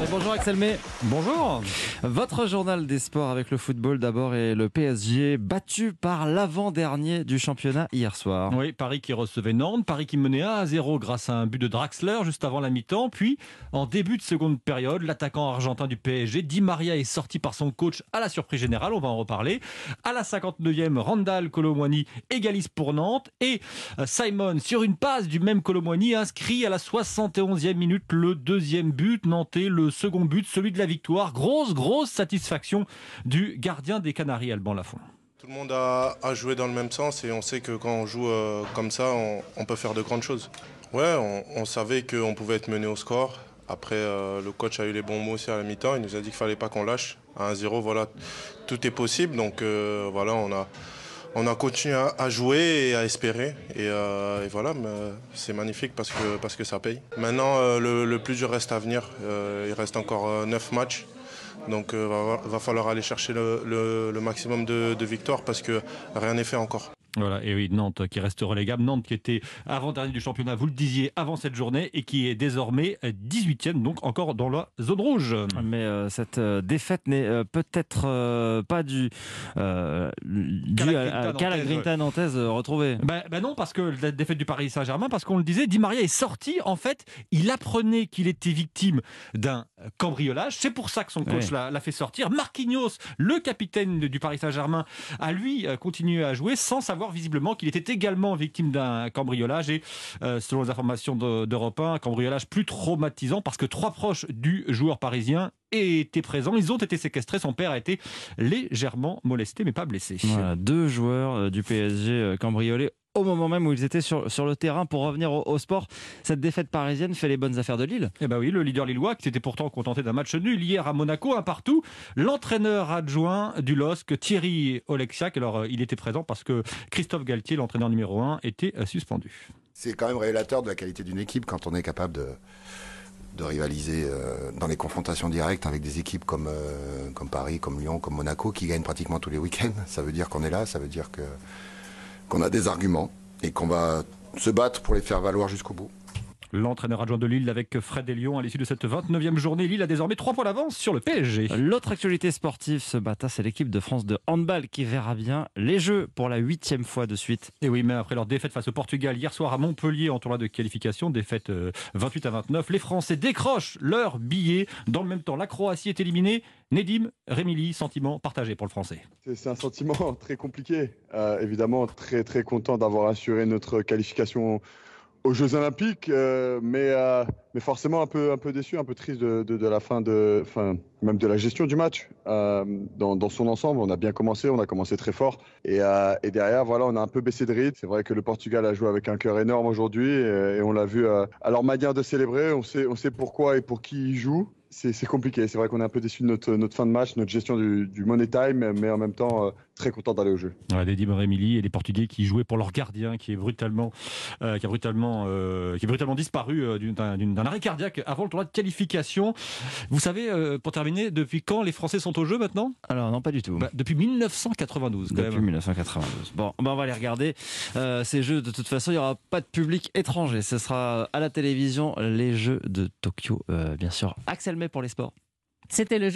Bonjour Axel May. Bonjour. Votre journal des sports avec le football d'abord et le PSG battu par l'avant-dernier du championnat hier soir. Oui, Paris qui recevait Nantes, Paris qui menait 1-0 grâce à un but de Draxler juste avant la mi-temps. Puis, en début de seconde période, l'attaquant argentin du PSG, Di Maria, est sorti par son coach à la surprise générale, on va en reparler. À la 59e, Randal Kolo Muani égalise pour Nantes et Simon, sur une passe du même Kolo Muani, inscrit à la 71e minute le deuxième but nantais, le second but, celui de la victoire. Grosse satisfaction du gardien des Canaries, Alban Lafont. Tout le monde a joué dans le même sens et on sait que quand on joue comme ça, on peut faire de grandes choses. Ouais, on savait qu'on pouvait être mené au score. Après, le coach a eu les bons mots aussi à la mi-temps. Il nous a dit qu'il ne fallait pas qu'on lâche. À 1-0, voilà, tout est possible. Donc voilà, on a continué à jouer et à espérer. Et voilà, c'est magnifique parce que ça paye. Maintenant, le plus dur reste à venir. Il reste encore 9 matchs. Donc va falloir aller chercher le maximum de victoires parce que rien n'est fait encore. Voilà, et oui, Nantes qui reste relégable. Nantes qui était avant-dernier du championnat, vous le disiez, avant cette journée, et qui est désormais 18e, donc encore dans la zone rouge. Mais cette défaite n'est peut-être pas due à la grinta nantaise retrouvée. Bah non, parce que la défaite du Paris Saint-Germain, parce qu'on le disait, Di Maria est sorti, en fait, il apprenait qu'il était victime d'un cambriolage. C'est pour ça que son coach l'a fait sortir. Marquinhos, le capitaine du Paris Saint-Germain, a lui continué à jouer sans savoir visiblement qu'il était également victime d'un cambriolage et selon les informations d'Europe 1, un cambriolage plus traumatisant parce que 3 proches du joueur parisien étaient présents. Ils ont été séquestrés. Son père a été légèrement molesté mais pas blessé. Voilà, 2 joueurs du PSG cambriolés au moment même où ils étaient sur le terrain. Pour revenir au sport, cette défaite parisienne fait les bonnes affaires de Lille. Eh ben oui, le leader lillois qui s'était pourtant contenté d'un match nul hier à Monaco, un partout. L'entraîneur adjoint du LOSC, Thierry Oleksiak, alors il était présent parce que Christophe Galtier, l'entraîneur numéro 1, était suspendu. C'est quand même révélateur de la qualité d'une équipe quand on est capable de rivaliser dans les confrontations directes avec des équipes comme Paris, comme Lyon, comme Monaco, qui gagnent pratiquement tous les week-ends. Ça veut dire qu'on est là, ça veut dire qu'on a des arguments et qu'on va se battre pour les faire valoir jusqu'au bout. L'entraîneur adjoint de Lille avec Fred et Lyon à l'issue de cette 29e journée. Lille a désormais 3 points d'avance sur le PSG. L'autre actualité sportive ce matin, c'est l'équipe de France de handball qui verra bien les Jeux pour la 8e fois de suite. Et oui, mais après leur défaite face au Portugal hier soir à Montpellier en tournoi de qualification, défaite 28-29, les Français décrochent leur billet. Dans le même temps, la Croatie est éliminée. Nedim, Rémili, sentiment partagé pour le Français. C'est un sentiment très compliqué. Évidemment, très content d'avoir assuré notre qualification aux Jeux Olympiques, mais forcément un peu déçu, un peu triste de la fin, même de la gestion du match. Dans son ensemble, on a bien commencé, on a commencé très fort. Et derrière, voilà, on a un peu baissé de rythme. C'est vrai que le Portugal a joué avec un cœur énorme aujourd'hui et on l'a vu à leur manière de célébrer. On sait pourquoi et pour qui ils jouent. C'est compliqué. C'est vrai qu'on est un peu déçu de notre fin de match, notre gestion du money time, mais en même temps très content d'aller au jeu. Ouais, Nedim, Rémili et les Portugais qui jouaient pour leur gardien qui a brutalement disparu d'un arrêt cardiaque avant le tournoi de qualification. Vous savez, pour terminer, depuis quand les Français sont au jeu maintenant ? Alors non, pas du tout. Depuis 1992. Depuis 1992. Bon, on va les regarder. Ces Jeux, de toute façon, il n'y aura pas de public étranger. Ce sera à la télévision, les Jeux de Tokyo, bien sûr. Axel May pour les sports. C'était le